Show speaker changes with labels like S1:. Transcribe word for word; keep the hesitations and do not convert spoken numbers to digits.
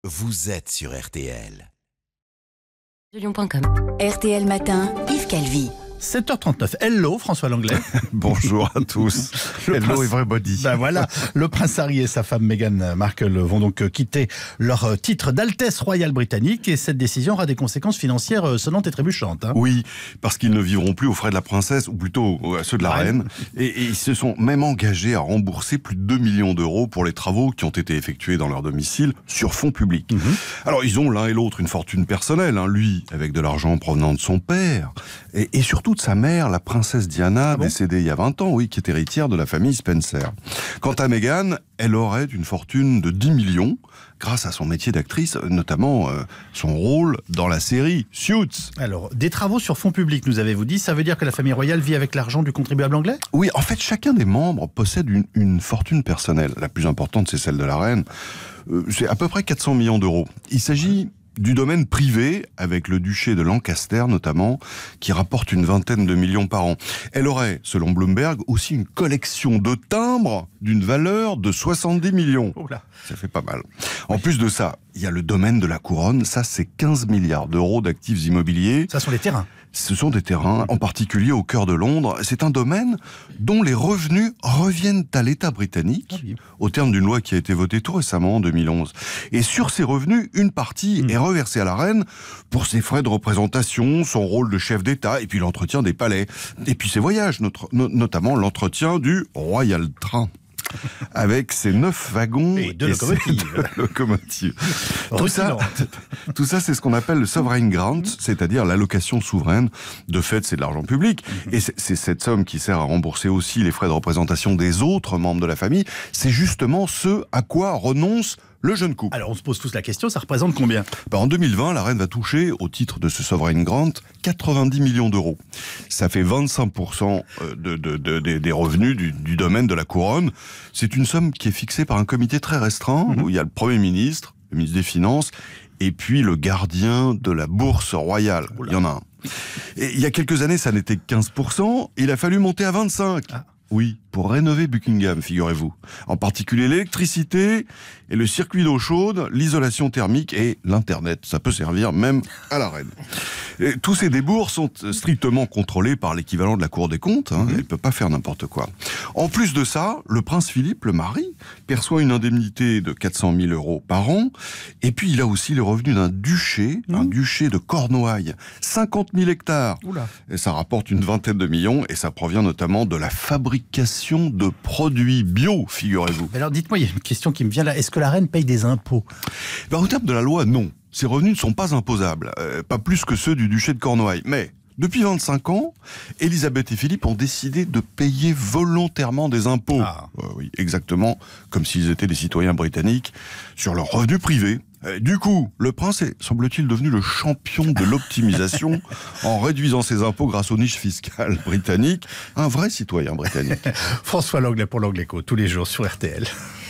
S1: Vous êtes sur R T L.
S2: Lyon point com.
S3: R T L Matin, Yves Calvi.
S4: sept heures trente-neuf. Hello, François Langlais.
S5: Bonjour à tous.
S4: Le
S5: Hello
S4: prince...
S5: everybody.
S4: Ben voilà, le prince Harry et sa femme Meghan Markle vont donc quitter leur titre d'Altesse royale britannique et cette décision aura des conséquences financières sonnantes et trébuchantes. Hein.
S5: Oui, parce qu'ils ne vivront plus aux frais de la princesse, ou plutôt à ceux de la
S4: Ouais.
S5: reine. Et, et ils se sont même engagés à rembourser plus de deux millions d'euros pour les travaux qui ont été effectués dans leur domicile sur fonds publics. Mm-hmm. Alors ils ont l'un et l'autre une fortune personnelle, hein, lui avec de l'argent provenant de son père, et, et surtout de sa mère, la princesse Diana,
S4: Ah bon
S5: décédée il y a vingt ans, oui, qui est héritière de la famille Spencer. Quant à Meghan, elle aurait une fortune de dix millions, grâce à son métier d'actrice, notamment euh, son rôle dans la série Suits.
S4: Alors, des travaux sur fonds publics, nous avez-vous dit, ça veut dire que la famille royale vit avec l'argent du contribuable anglais ?
S5: Oui, en fait, chacun des membres possède une, une fortune personnelle. La plus importante, c'est celle de la reine. Euh, c'est à peu près quatre cents millions d'euros. Il s'agit du domaine privé, avec le duché de Lancaster notamment, qui rapporte une vingtaine de millions par an. Elle aurait, selon Bloomberg, aussi une collection de timbres d'une valeur de soixante-dix millions.
S4: Oh là.
S5: Ça fait pas mal. En plus de ça, il y a le domaine de la couronne. Ça, c'est quinze milliards d'euros d'actifs immobiliers.
S4: Ça sont les terrains.
S5: Ce sont des terrains, en particulier au cœur de Londres. C'est un domaine dont les revenus reviennent à l'État britannique,
S4: Ah oui.
S5: au terme d'une loi qui a été votée tout récemment, en deux mille onze. Et sur ces revenus, une partie mmh. est reversée à la reine pour ses frais de représentation, son rôle de chef d'État, et puis l'entretien des palais. Et puis ses voyages, notre, no, notamment l'entretien du Royal Train. Avec ses neuf wagons
S4: et deux locomotives.
S5: locomotives. Tout ça, tout ça, c'est ce qu'on appelle le sovereign grant, c'est-à-dire l'allocation souveraine. De fait, c'est de l'argent public. Et c'est, c'est cette somme qui sert à rembourser aussi les frais de représentation des autres membres de la famille. C'est justement ce à quoi renonce le jeune couple.
S4: Alors on se pose tous la question, ça représente combien ?
S5: Ben, en deux mille vingt, la reine va toucher, au titre de ce sovereign grant, quatre-vingt-dix millions d'euros. Ça fait vingt-cinq pour cent de, de, de, de, des revenus du, du domaine de la couronne. C'est une somme qui est fixée par un comité très restreint, mmh. où il y a le Premier ministre, le ministre des Finances, et puis le gardien de la bourse royale. Oula. Il y en a un. Et il y a quelques années, ça n'était que quinze pour cent, il a fallu monter à vingt-cinq pour cent. Ah. Oui, pour rénover Buckingham, figurez-vous. En particulier l'électricité et le circuit d'eau chaude, l'isolation thermique et l'Internet. Ça peut servir même à la reine. Et tous ces débours sont strictement contrôlés par l'équivalent de la Cour des comptes. Hein. Elle ne peut pas faire n'importe quoi. En plus de ça, le prince Philippe, le mari, perçoit une indemnité de quatre cent mille euros par an. Et puis il a aussi les revenus d'un duché, mmh. un duché de Cornouailles. cinquante mille hectares. Oula. Et ça rapporte une vingtaine de millions et ça provient notamment de la fabrication de produits bio, figurez-vous.
S4: Alors dites-moi, il y a une question qui me vient là. Est-ce que la reine paye des impôts ?
S5: Ben, au terme de la loi, non. Ces revenus ne sont pas imposables, euh, pas plus que ceux du duché de Cornouailles. Mais depuis vingt-cinq ans, Elisabeth et Philippe ont décidé de payer volontairement des impôts. Ah. Euh, oui, exactement comme s'ils étaient des citoyens britanniques sur leurs revenus privés. Du coup, le prince est, semble-t-il, devenu le champion de l'optimisation en réduisant ses impôts grâce aux niches fiscales britanniques. Un vrai citoyen britannique.
S4: François Langlais pour l'Angleco, tous les jours sur R T L.